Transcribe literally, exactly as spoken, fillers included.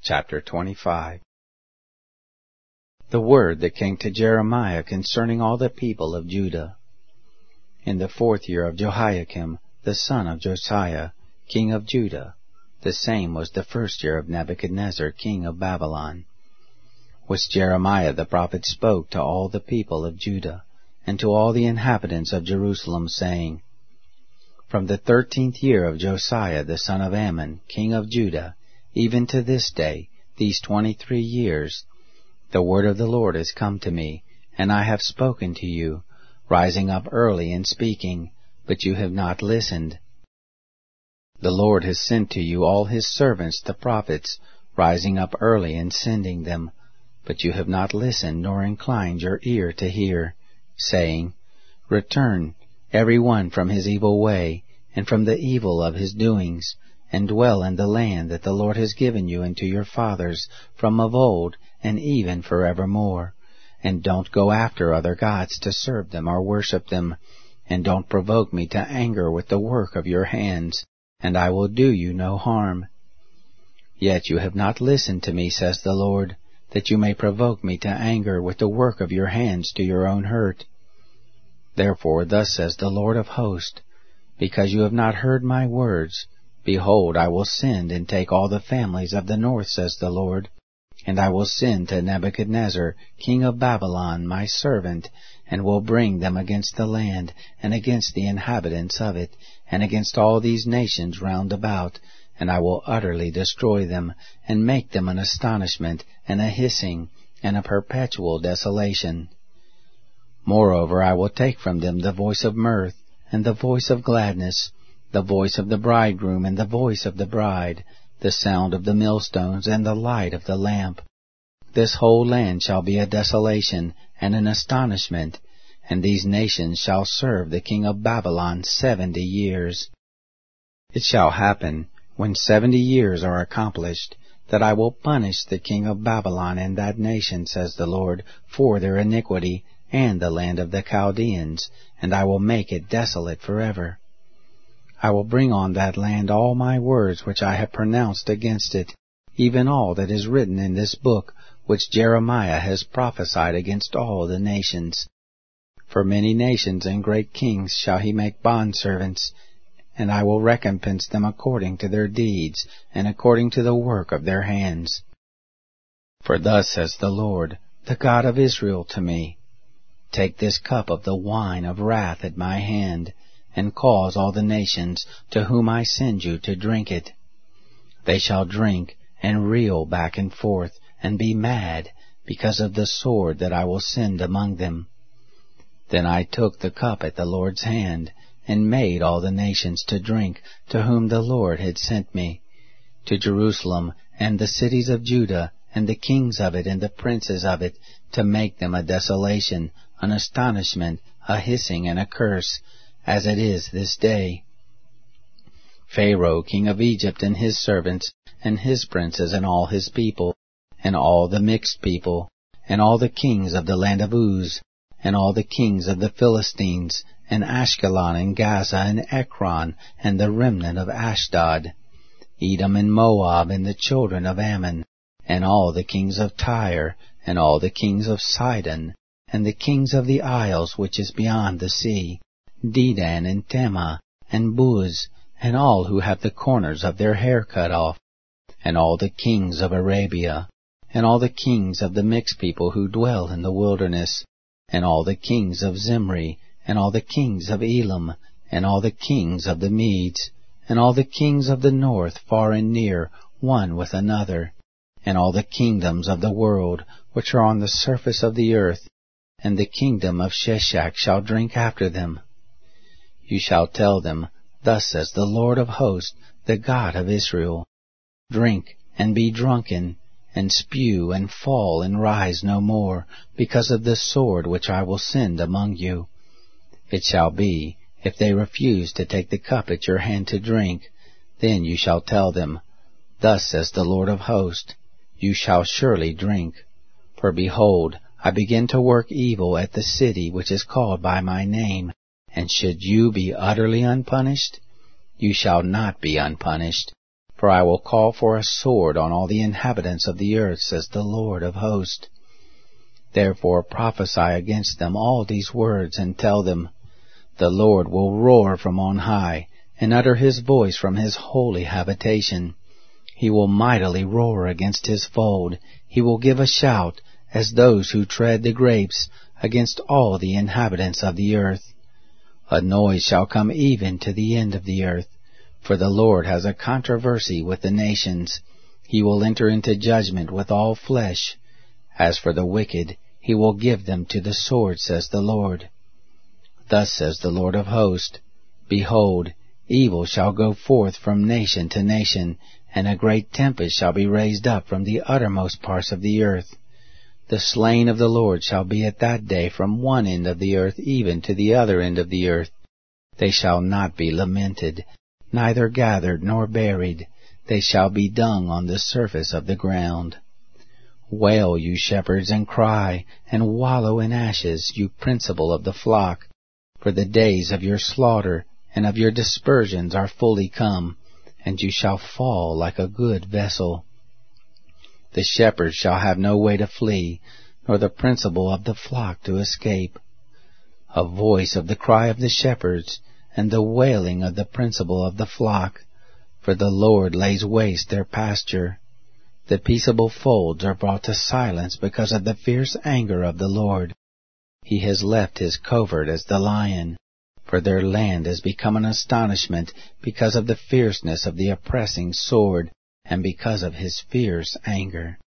Chapter twenty-five. The word that came to Jeremiah concerning all the people of Judah. In the fourth year of Jehoiakim, the son of Josiah, king of Judah, the same was the first year of Nebuchadnezzar, king of Babylon, which Jeremiah the prophet spoke to all the people of Judah, and to all the inhabitants of Jerusalem, saying, From the thirteenth year of Josiah the son of Ammon, king of Judah, even to this day, these twenty-three years, the word of the Lord has come to me, and I have spoken to you, rising up early and speaking, but you have not listened. The Lord has sent to you all his servants the prophets, rising up early and sending them, but you have not listened nor inclined your ear to hear, saying, Return, every one from his evil way, and from the evil of his doings, and dwell in the land that the Lord has given you and to your fathers from of old, and even forevermore. And don't go after other gods to serve them or worship them, and don't provoke me to anger with the work of your hands, and I will do you no harm. Yet you have not listened to me, says the Lord, that you may provoke me to anger with the work of your hands to your own hurt. Therefore thus says the Lord of hosts, because you have not heard my words, behold, I will send and take all the families of the north, says the Lord, and I will send to Nebuchadnezzar, king of Babylon, my servant, and will bring them against the land, and against the inhabitants of it, and against all these nations round about, and I will utterly destroy them, and make them an astonishment, and a hissing, and a perpetual desolation. Moreover, I will take from them the voice of mirth, and the voice of gladness, the voice of the bridegroom and the voice of the bride, the sound of the millstones and the light of the lamp. This whole land shall be a desolation and an astonishment, and these nations shall serve the king of Babylon seventy years. It shall happen, when seventy years are accomplished, that I will punish the king of Babylon and that nation, says the Lord, for their iniquity, and the land of the Chaldeans, and I will make it desolate forever. I will bring on that land all my words which I have pronounced against it, even all that is written in this book, which Jeremiah has prophesied against all the nations. For many nations and great kings shall he make bondservants, and I will recompense them according to their deeds, and according to the work of their hands. For thus says the Lord, the God of Israel, to me, Take this cup of the wine of wrath at my hand, and cause all the nations to whom I send you to drink it. They shall drink, and reel back and forth, and be mad, because of the sword that I will send among them. Then I took the cup at the Lord's hand, and made all the nations to drink, to whom the Lord had sent me, to Jerusalem, and the cities of Judah, and the kings of it, and the princes of it, to make them a desolation, an astonishment, a hissing, and a curse, as it is this day. Pharaoh, king of Egypt, and his servants, and his princes, and all his people, and all the mixed people, and all the kings of the land of Uz, and all the kings of the Philistines, and Ashkelon, and Gaza, and Ekron, and the remnant of Ashdod, Edom and Moab, and the children of Ammon, and all the kings of Tyre, and all the kings of Sidon, and the kings of the isles which is beyond the sea, Dedan and Tema, and Buz, and all who have the corners of their hair cut off, and all the kings of Arabia, and all the kings of the mixed people who dwell in the wilderness, and all the kings of Zimri, and all the kings of Elam, and all the kings of the Medes, and all the kings of the north far and near, one with another, and all the kingdoms of the world which are on the surface of the earth, and the kingdom of Sheshach shall drink after them. You shall tell them, Thus says the Lord of hosts, the God of Israel, Drink, and be drunken, and spew, and fall, and rise no more, because of the sword which I will send among you. It shall be, if they refuse to take the cup at your hand to drink, then you shall tell them, Thus says the Lord of hosts, You shall surely drink. For behold, I begin to work evil at the city which is called by my name, and should you be utterly unpunished? You shall not be unpunished, For I will call for a sword on all the inhabitants of the earth, says the Lord of hosts. Therefore prophesy against them all these words, and tell them, The Lord will roar from on high, and utter his voice from his holy habitation. He will mightily roar against his fold. He will give a shout, as those who tread the grapes, against all the inhabitants of the earth. A noise shall come even to the end of the earth, for the Lord has a controversy with the nations. He will enter into judgment with all flesh. As for the wicked, he will give them to the sword, says the Lord. Thus says the Lord of hosts, Behold, evil shall go forth from nation to nation, and a great tempest shall be raised up from the uttermost parts of the earth. The slain of the Lord shall be at that day from one end of the earth even to the other end of the earth. They shall not be lamented, neither gathered nor buried. They shall be dung on the surface of the ground. Wail, you shepherds, and cry, and wallow in ashes, you principal of the flock. For the days of your slaughter and of your dispersions are fully come, and you shall fall like a good vessel. The shepherds shall have no way to flee, nor the principal of the flock to escape. A voice of the cry of the shepherds, and the wailing of the principal of the flock, for the Lord lays waste their pasture. The peaceable folds are brought to silence because of the fierce anger of the Lord. He has left his covert as the lion, for their land has become an astonishment because of the fierceness of the oppressing sword, and because of his fierce anger.